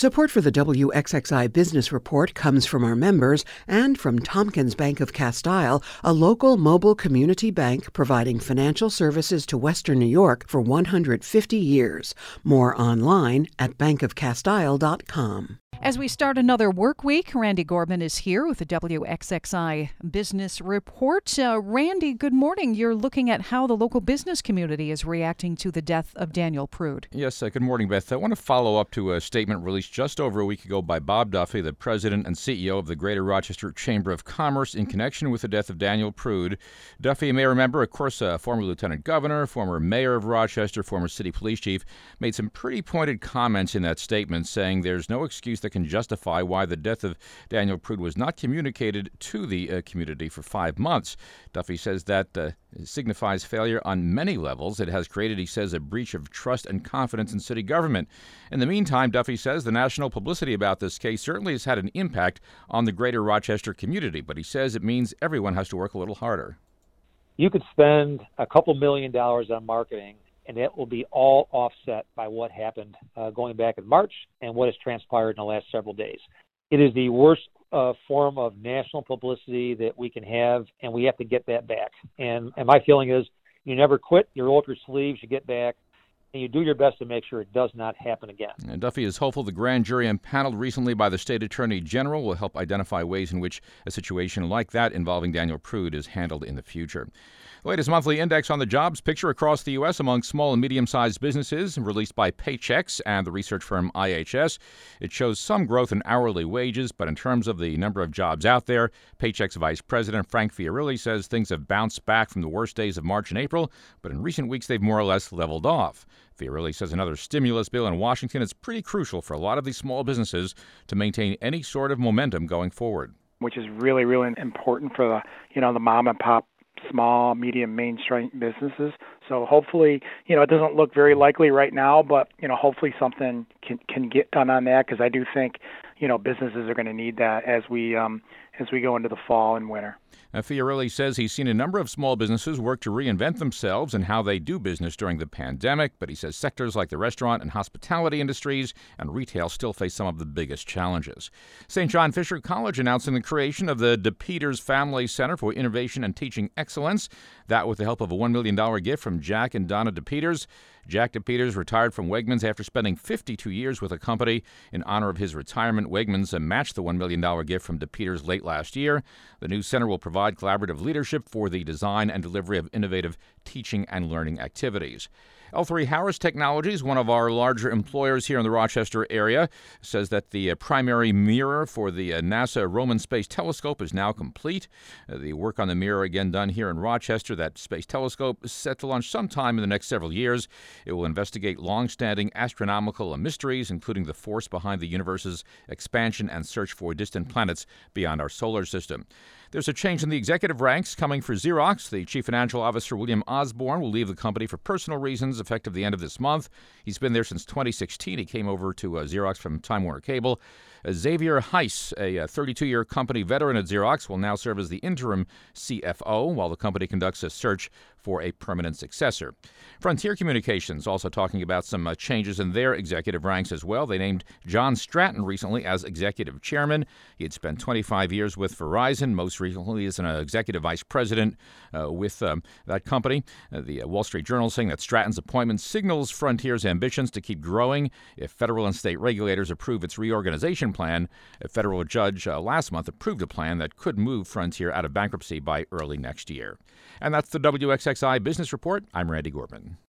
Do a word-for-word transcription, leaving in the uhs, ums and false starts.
Support for the W X X I Business Report comes from our members and from Tompkins Bank of Castile, a local mobile community bank providing financial services to Western New York for one hundred fifty years. More online at bank of castile dot com. As we start another work week, Randy Gorman is here with the W X X I Business Report. Uh, Randy, good morning. You're looking at how the local business community is reacting to the death of Daniel Prude. Yes, uh, good morning, Beth. I want to follow up to a statement released just over a week ago by Bob Duffy, the president and C E O of the Greater Rochester Chamber of Commerce, in connection with the death of Daniel Prude. Duffy, you may remember, of course, a former lieutenant governor, former mayor of Rochester, former city police chief, made some pretty pointed comments in that statement saying there's no excuse that can justify why the death of Daniel Prude was not communicated to the uh, community for five months. Duffy says that uh, signifies failure on many levels. It has created, he says, a breach of trust and confidence in city government. In the meantime, Duffy says the national publicity about this case certainly has had an impact on the greater Rochester community, but he says it means everyone has to work a little harder. You could spend a couple million dollars on marketing, and it will be all offset by what happened uh, going back in March and what has transpired in the last several days. It is the worst uh, form of national publicity that we can have, and we have to get that back. And, and my feeling is you never quit, you roll up your sleeves, you get back, and you do your best to make sure it does not happen again. And Duffy is hopeful the grand jury impaneled recently by the state attorney general will help identify ways in which a situation like that involving Daniel Prude is handled in the future. The latest monthly index on the jobs picture across the U S among small and medium-sized businesses, released by Paychex and the research firm I H S. It shows some growth in hourly wages, but in terms of the number of jobs out there, Paychex Vice President Frank Fiorilli says things have bounced back from the worst days of March and April, but in recent weeks they've more or less leveled off. Fiorilli says another stimulus bill in Washington is pretty crucial for a lot of these small businesses to maintain any sort of momentum going forward. Which is really, really important for the, you know, the mom and pop small, medium, mainstream businesses. So hopefully, you know, it doesn't look very likely right now, but, you know, hopefully something can, can get done on that, because I do think, you know, businesses are going to need that as we um, as we go into the fall and winter. Now, Fiorilli says he's seen a number of small businesses work to reinvent themselves and how they do business during the pandemic, but he says sectors like the restaurant and hospitality industries and retail still face some of the biggest challenges. Saint John Fisher College announcing the creation of the DePeters Family Center for Innovation and Teaching Excellence, that with the help of a one million dollars gift from Jack and Donna DePeters. Jack DePeters retired from Wegmans after spending fifty-two years with the company. In honor of his retirement, Wegmans matched the one million dollars gift from DePeters late last year. The new center will provide collaborative leadership for the design and delivery of innovative teaching and learning activities. L three Harris Technologies, one of our larger employers here in the Rochester area, says that the uh, primary mirror for the uh, NASA Roman Space Telescope is now complete. Uh, the work on the mirror, again done here in Rochester. That space telescope is set to launch sometime in the next several years. It will investigate long-standing astronomical mysteries, including the force behind the universe's expansion and search for distant planets beyond our solar system. There's a change in the executive ranks coming for Xerox. The chief financial officer, William Osborne, will leave the company for personal reasons effective the end of this month. He's been there since twenty sixteen. He came over to uh, Xerox from Time Warner Cable. Uh, Xavier Heiss, a thirty-two-year company veteran at Xerox, will now serve as the interim C F O while the company conducts a search for a permanent successor. Frontier Communications also talking about some uh, changes in their executive ranks as well. They named John Stratton recently as executive chairman. He had spent twenty-five years with Verizon, most recently as an uh, executive vice president uh, with um, that company. Uh, the uh, Wall Street Journal saying that Stratton's appointment signals Frontier's ambitions to keep growing if federal and state regulators approve its reorganization plan. A federal judge uh, last month approved a plan that could move Frontier out of bankruptcy by early next year. And that's the W X X I Business Report. I'm Randy Gorman.